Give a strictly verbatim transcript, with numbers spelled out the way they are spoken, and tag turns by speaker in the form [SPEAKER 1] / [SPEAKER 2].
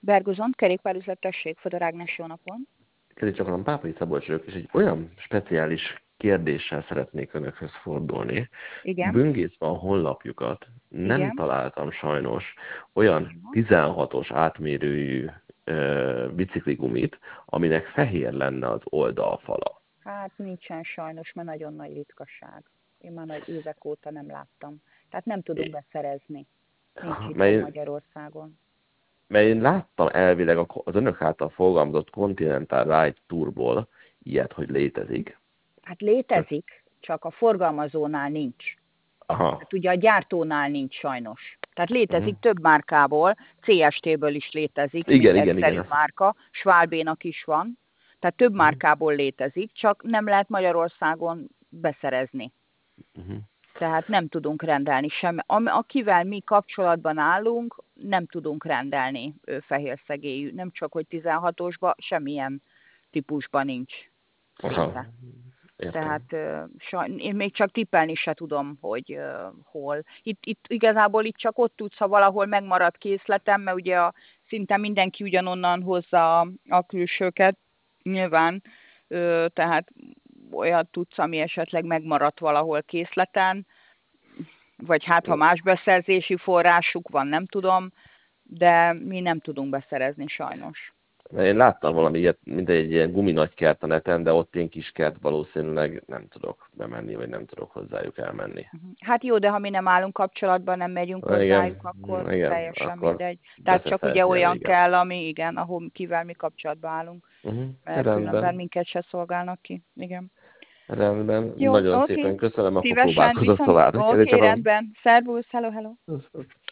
[SPEAKER 1] Bergozont, kerékpárüzlet, tessék, Fodor Ágnes, jó napon.
[SPEAKER 2] Kedves csapatom, Pápai Szabolcs vagyok, és egy olyan speciális kérdéssel szeretnék önökhöz fordulni.
[SPEAKER 1] Igen,
[SPEAKER 2] Böngészve a honlapjukat nem
[SPEAKER 1] igen.
[SPEAKER 2] találtam sajnos olyan
[SPEAKER 1] Aha.
[SPEAKER 2] tizenhatos átmérőjű ö, bicikligumit, aminek fehér lenne az oldalfala.
[SPEAKER 1] Hát nincsen sajnos, mert nagyon nagy ritkaság. Én már nagy évek óta nem láttam. Tehát nem tudunk
[SPEAKER 2] É-
[SPEAKER 1] beszerezni. Nincs itthon
[SPEAKER 2] Mert,
[SPEAKER 1] Magyarországon.
[SPEAKER 2] mert én láttam elvileg a- az önök által forgalmazott Continental Ride Tourból ilyet, hogy létezik.
[SPEAKER 1] Hát
[SPEAKER 2] Csak,
[SPEAKER 1] létezik, csak a forgalmazónál nincs.
[SPEAKER 2] aha,
[SPEAKER 1] Hát ugye a gyártónál nincs sajnos. Tehát
[SPEAKER 2] uh-huh.
[SPEAKER 1] létezik több márkából, cé es té-ből is létezik, mint
[SPEAKER 2] Igen, igen, igen.
[SPEAKER 1] egyszerű
[SPEAKER 2] Ez,
[SPEAKER 1] márka, Schwalbénak is van. Tehát több
[SPEAKER 2] uh-huh.
[SPEAKER 1] márkából létezik, csak nem lehet Magyarországon beszerezni.
[SPEAKER 2] Uh-huh.
[SPEAKER 1] Tehát nem tudunk rendelni sem. Am- Akivel mi kapcsolatban állunk, nem tudunk rendelni ő fehérszegélyű. Nem csak, hogy tizenhatosba, semmilyen típusban nincs
[SPEAKER 2] Aha,
[SPEAKER 1] szinte.
[SPEAKER 2] értem.
[SPEAKER 1] Tehát ö, saj, én még csak tippelni se tudom, hogy ö, hol. Itt, itt igazából itt csak ott tudsz, ha valahol megmaradt készletem, mert ugye a, szinte mindenki ugyanonnan hozza a, a külsőket, nyilván, ö, tehát olyat tudsz, ami esetleg megmaradt valahol készleten, vagy hát ha más beszerzési forrásuk van, nem tudom, de mi nem tudunk beszerezni sajnos.
[SPEAKER 2] Mert én láttam valami ilyet, mint egy ilyen guminagykert a neten, de ott én kis kert valószínűleg nem tudok bemenni, vagy nem tudok hozzájuk elmenni.
[SPEAKER 1] Hát jó, de ha mi nem állunk kapcsolatban, nem megyünk
[SPEAKER 2] Na, igen,
[SPEAKER 1] hozzájuk, akkor
[SPEAKER 2] igen,
[SPEAKER 1] teljesen
[SPEAKER 2] akkor
[SPEAKER 1] mindegy. Tehát
[SPEAKER 2] be se
[SPEAKER 1] csak ugye
[SPEAKER 2] szeretném,
[SPEAKER 1] olyan
[SPEAKER 2] igen.
[SPEAKER 1] kell, ami igen, ahol kivel mi kapcsolatban állunk,
[SPEAKER 2] Uh-huh.
[SPEAKER 1] mert különben
[SPEAKER 2] Rendben,
[SPEAKER 1] minket se szolgálnak ki. Igen.
[SPEAKER 2] rendben.
[SPEAKER 1] Jó,
[SPEAKER 2] Nagyon
[SPEAKER 1] oké.
[SPEAKER 2] szépen köszönöm, akkor
[SPEAKER 1] Szívesen,
[SPEAKER 2] próbálkozok
[SPEAKER 1] viszont
[SPEAKER 2] tovább. Kedves
[SPEAKER 1] oké,
[SPEAKER 2] csapatom.
[SPEAKER 1] rendben. Szervusz, hello, hello.